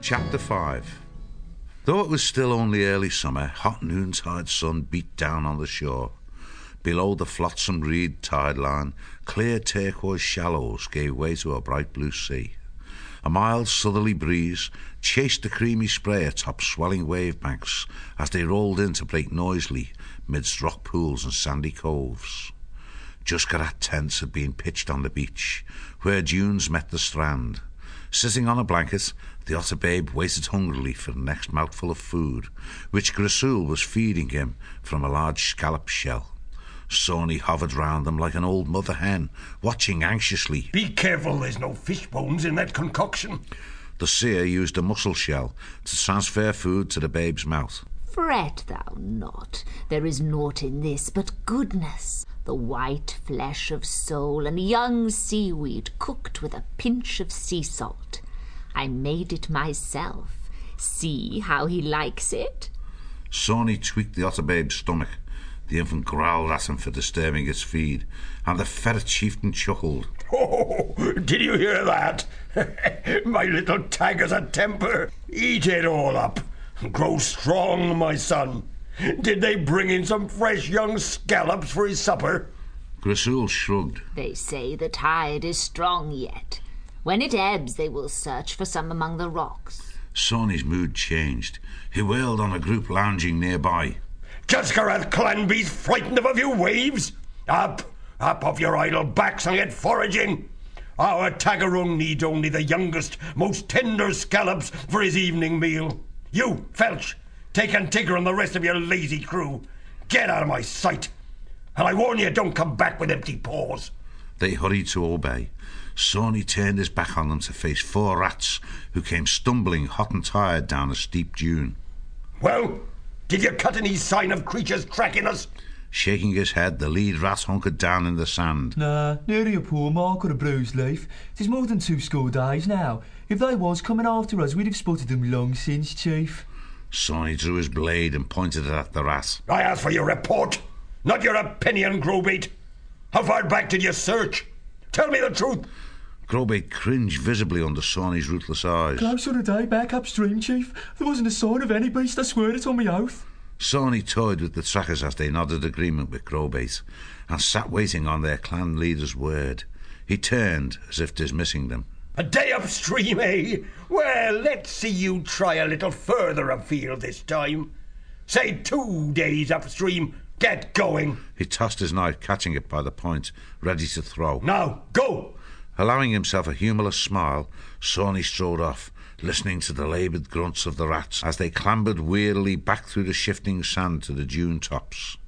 Chapter 5. Though it was still only early summer, hot noontide sun beat down on the shore. Below the flotsam reed tide line, clear turquoise shallows gave way to a bright blue sea. A mild southerly breeze chased the creamy spray atop swelling wave banks as they rolled in to break noisily midst rock pools and sandy coves. Juskarat tents had been pitched on the beach, where dunes met the strand. Sitting on a blanket, the otter babe waited hungrily for the next mouthful of food, which Grasul was feeding him from a large scallop shell. Sawney hovered round them like an old mother hen, watching anxiously. Be careful, there's no fish bones in that concoction. The seer used a mussel shell to transfer food to the babe's mouth. Fret thou not, there is naught in this but goodness, the white flesh of sole and young seaweed cooked with a pinch of sea salt. I made it myself. See how he likes it. Sawney tweaked the otter babe's stomach. The infant growled at him for disturbing its feed, and the ferret chieftain chuckled. Oh, did you hear that? My little tiger's a temper. Eat it all up. Grow strong, my son. Did they bring in some fresh young scallops for his supper? Grasul shrugged. They say the tide is strong yet. When it ebbs, they will search for some among the rocks. Sawney's mood changed. He wailed on a group lounging nearby. Juskarat Clanby's frightened of a few waves? Up off your idle backs and get foraging. Our Tagaroon needs only the youngest, most tender scallops for his evening meal. You, Felch, take Antigua and the rest of your lazy crew. Get out of my sight. And I warn you, don't come back with empty paws. They hurried to obey. Sawney turned his back on them to face 4 rats who came stumbling hot and tired down a steep dune. Well, did you cut any sign of creatures tracking us? Shaking his head, the lead rat hunkered down in the sand. Nah, nearly a poor mark or a bruised leaf. 'Tis more than 2 days now. If they was coming after us, we'd have spotted them long since, Chief. Sawney drew his blade and pointed it at the rat. I asked for your report, not your opinion, Grobait. How far back did you search? Tell me the truth. Grobait cringed visibly under Sawney's ruthless eyes. Close on a day back upstream, Chief. There wasn't a sign of any beast, I swear it on my oath. Sawney toyed with the trackers as they nodded agreement with Grobait and sat waiting on their clan leader's word. He turned as if dismissing them. A day upstream, eh? Well, let's see you try a little further afield this time. Say 2 days upstream. Get going. He tossed his knife, catching it by the point, ready to throw. Now, go! Allowing himself a humorless smile, Sawney strode off, listening to the laboured grunts of the rats as they clambered wearily back through the shifting sand to the dune tops.